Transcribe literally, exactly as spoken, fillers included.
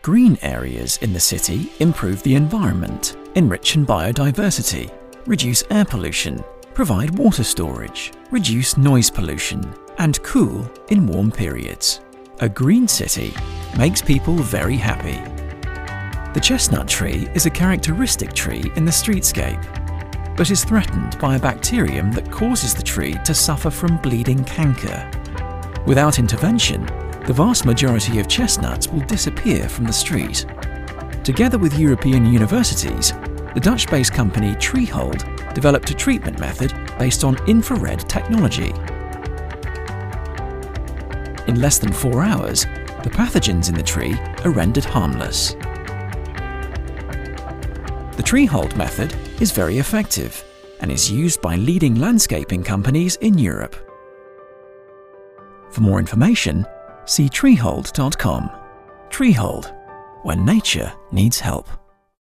Green areas in the city improve the environment, enrich biodiversity, reduce air pollution, provide water storage, reduce noise pollution, and cool in warm periods. A green city makes people very happy. The chestnut tree is a characteristic tree in the streetscape, but is threatened by a bacterium that causes the tree to suffer from bleeding canker. Without intervention, the vast majority of chestnuts will disappear from the street. Together with European universities, the Dutch-based company Treehold developed a treatment method based on infrared technology. In less than four hours, the pathogens in the tree are rendered harmless. The Treehold method is very effective and is used by leading landscaping companies in Europe. For more information, see treehold dot com. Treehold, when nature needs help.